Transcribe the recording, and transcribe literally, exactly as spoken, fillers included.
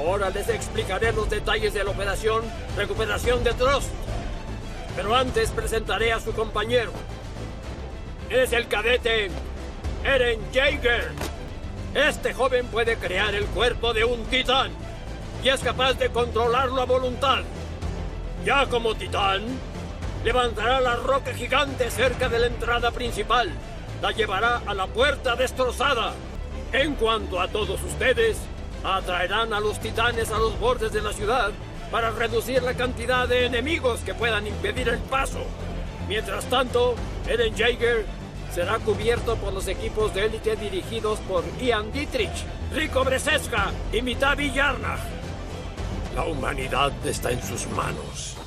Ahora les explicaré los detalles de la operación Recuperación de Drost. Pero antes presentaré a su compañero. Es el cadete Eren Jaeger. Este joven puede crear el cuerpo de un titán y es capaz de controlarlo a voluntad. Ya como titán, levantará la roca gigante cerca de la entrada principal. La llevará a la puerta destrozada. En cuanto a todos ustedes, atraerán a los titanes a los bordes de la ciudad para reducir la cantidad de enemigos que puedan impedir el paso. Mientras tanto, Eren Jaeger será cubierto por los equipos de élite dirigidos por Ian Dietrich, Rico Brzeska y Mitavi Yarnach. La humanidad está en sus manos.